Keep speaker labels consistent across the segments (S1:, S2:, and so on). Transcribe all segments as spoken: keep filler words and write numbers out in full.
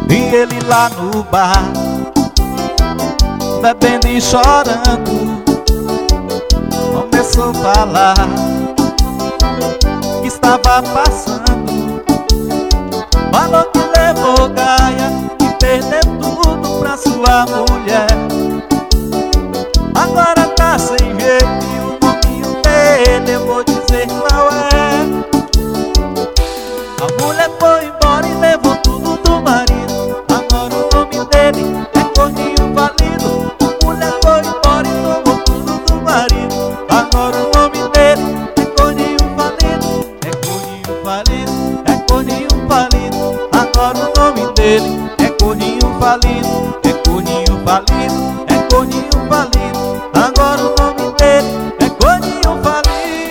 S1: Vi ele lá no bar, bebendo e chorando. Começou a falar que estava passando. Falou que levou gaia e perdeu tudo pra sua mulher. Agora tá sem jeito e o nominho dele eu vou dizer qual é. A mulher foi embora e levou tudo do marido. Agora o nome dele é corninho falido. A mulher foi embora e tomou tudo do marido. Agora o nome dele é corninho falido. É corninho falido, é corninho falido. Agora o nome dele é corninho falido. É corninho falido, é corninho falido. Agora o nome dele é corninho falido.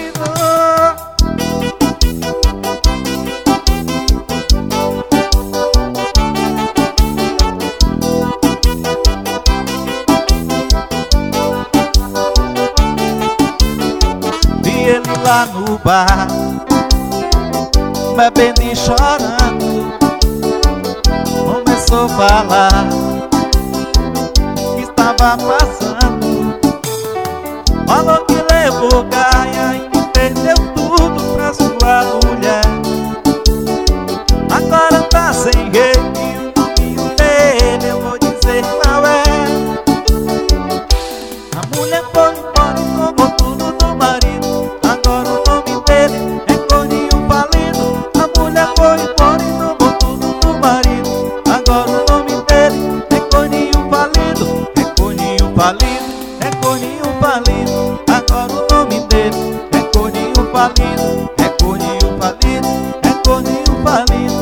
S1: Vi ele lá no bar, bebendo e chorando. Começou a falar que estava passando. Falou que levou gaia e perdeu tudo pra sua mulher. Agora tá sem jeito e o nominho dele eu vou dizer qual é. A mulher foi embora e tomou tudo do marido. Agora o nome dele é corninho falido. A mulher foi embora e tomou tudo do marido. Agora o nome dele é corninho falido. É corninho falido, é corninho falido. Agora o nome dele é corninho falido. É corninho falido, é corninho falido.